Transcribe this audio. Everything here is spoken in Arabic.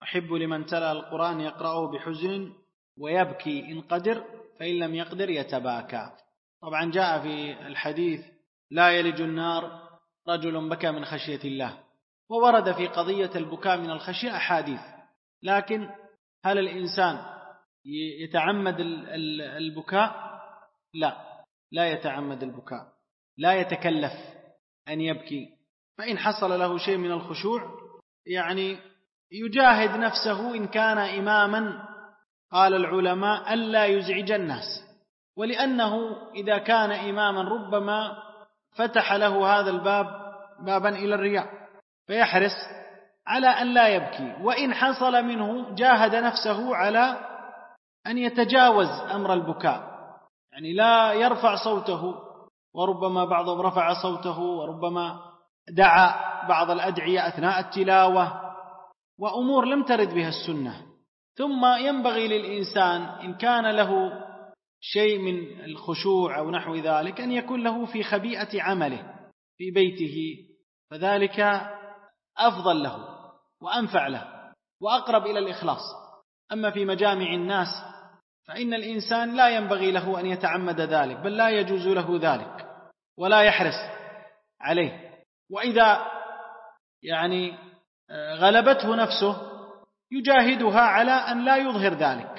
أحب لمن تلا القرآن يقرأه بحزن ويبكي إن قدر، فإن لم يقدر يتباكى. طبعا جاء في الحديث لا يلج النار رجل بكى من خشية الله، وورد في قضية البكاء من الخشية أحاديث، لكن هل الإنسان يتعمد البكاء؟ لا يتعمد البكاء، لا يتكلف أن يبكي. فإن حصل له شيء من الخشوع يعني يجاهد نفسه إن كان إماما، قال العلماء ألا يزعج الناس، ولأنه إذا كان إماما ربما فتح له هذا الباب بابا إلى الرياء، فيحرص على أن لا يبكي. وإن حصل منه جاهد نفسه على أن يتجاوز أمر البكاء، يعني لا يرفع صوته، وربما بعضهم رفع صوته وربما دعا بعض الأدعية أثناء التلاوة، وأمور لم ترد بها السنة. ثم ينبغي للإنسان إن كان له شيء من الخشوع أو نحو ذلك أن يكون له في خبيئة عمله في بيته، فذلك أفضل له وأنفع له وأقرب إلى الإخلاص. أما في مجامع الناس فإن الإنسان لا ينبغي له أن يتعمد ذلك، بل لا يجوز له ذلك ولا يحرص عليه. وإذا يعني غلبته نفسه يجاهدها على أن لا يظهر ذلك،